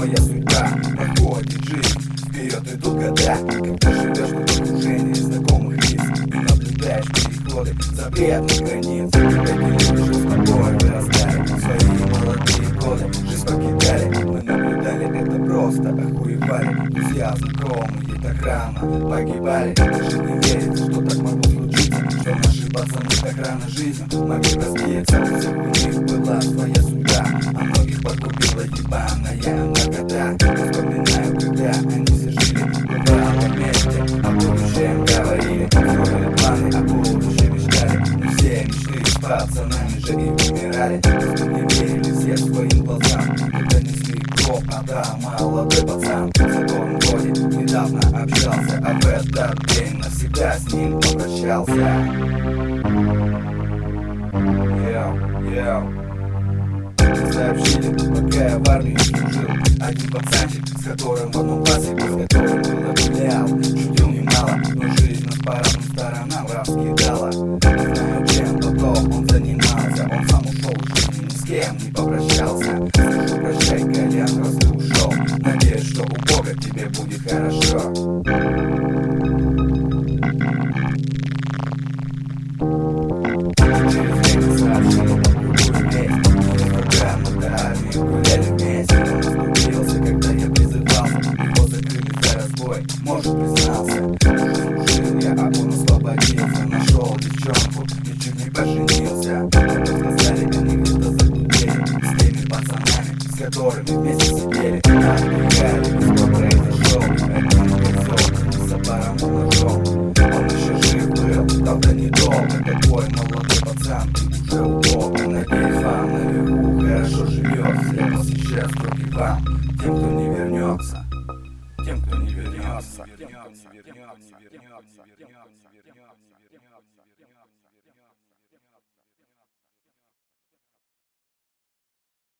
твоя судьба. Проходит жизнь, вперед идут года, когда живешь в окружении знакомых лиц и наблюдаешь переходы запретных границ. Такие уже с тобой вырастали свои молодые годы, жизнь покидали. Мы наблюдали это просто, охуевали. Друзья знакомые так рано погибали. Даже не верится, что так могло случиться, что наши пацаны так рано жизнью могли разбиться. У всех у них была своя судьба, а многих погубила ебаная нагода. Вспоминаю, когда они все жили в правом месте, о будущем говорили, строили планы, о будущем мечтали. Но все мечты с пацанами же и умирали. Просто не верили все своим глазам, когда несли гроб, а да, молодой пацан, с которым вроде недавно общался, а в этот день навсегда с ним попрощался. Сообщили, пока я в армии служил, один пацанчик, с которым в одном классе был, с которым было гулял, шутил немало, но жизнь нас по разным сторонам раскидала. Не знаю, чем потом он занимался, он сам ушел из жизни, ни с кем не попрощался. Скажу прощай, Колян, раз ты ушел, надеюсь, что у Бога тебе будет хорошо. Гуляли вместе, он оступился, когда я призывался. Его закрыли за разбой, может признался. Служил я, а он освободился. Нашел девчонку и чуть не поженился. Потом сказали, они где-то заблудили с теми пацанами, с которыми вместе сидели. Отдыхали, что произошел. Один козел с аппаром ножом. Он еще жив был, правда недолго. Такой молодой пацан, ты уже удобно. Надеюсь, вам наверху хорошо живется. Я посещаю строки вам, тем, кто не вернется. Тем, кто не вернется.